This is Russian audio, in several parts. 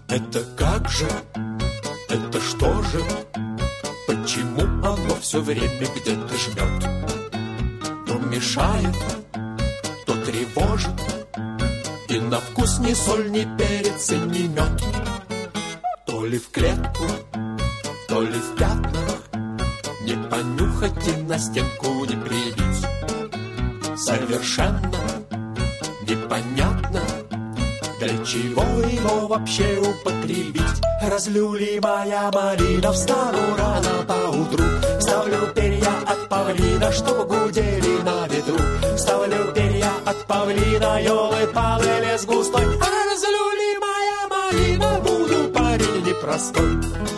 Это как же? Это что же? Почему оно все время где-то жмет? То мешает, то тревожит, и на вкус ни соль, ни перец, и ни мед. То ли в клетку, то ли в пятнах, не понюхать и на стенку не прибить. Совершенно непонятно, для чего его вообще употребить. Разлюлимая малина, встану рано поутру, ставлю перья от павлина, чтоб гудели на ветру. Ставлю перья от павлина, елы-палы, лес густой. Разлюлимая малина, буду парень непростой.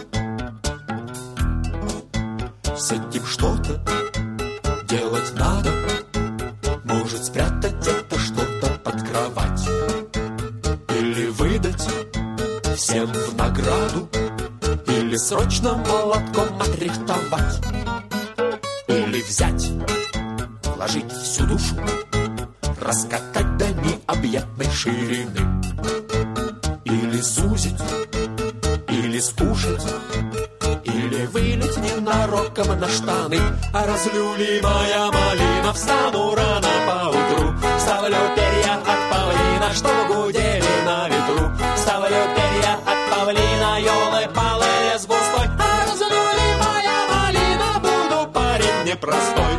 С этим что-то делать надо, может спрятать это что-то под кровать, или выдать всем в награду, или срочно молотком отрихтовать, или взять, вложить всю душу, раскатать до необъятной ширины, или сузить, или скушать, или вылить ненароком на штаны. А разлюлимая малина, встану рано поутру, ставлю перья от павлина, чтоб гудели на ветру. Ставлю перья от павлина, елы-палы, лес густой. А разлюлимая малина, буду парень непростой.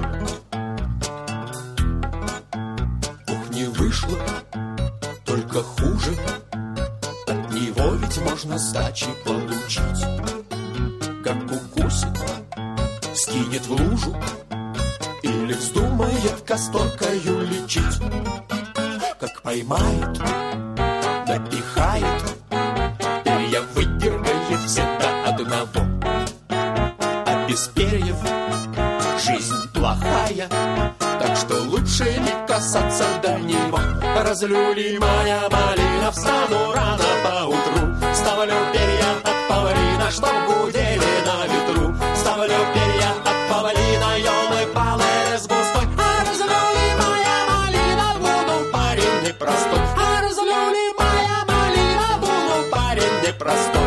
Ух, не вышло, только хуже, от него ведь можно сдачи получить. Как укусит, скинет в лужу, или вздумает касторкою лечить. Как поймает, напихает, перья выдергает все до одного. А без перьев жизнь плохая, так что лучше не касаться до него. Разлюлимая малина, встану рано поутру, ставлю перья от павлина, чтоб гудели на ветру. Ставлю перья от павлина, елы-палы, лес густой. А разлюлимая малина, буду парень непростой. А разлюлимая малина, буду парень непростой.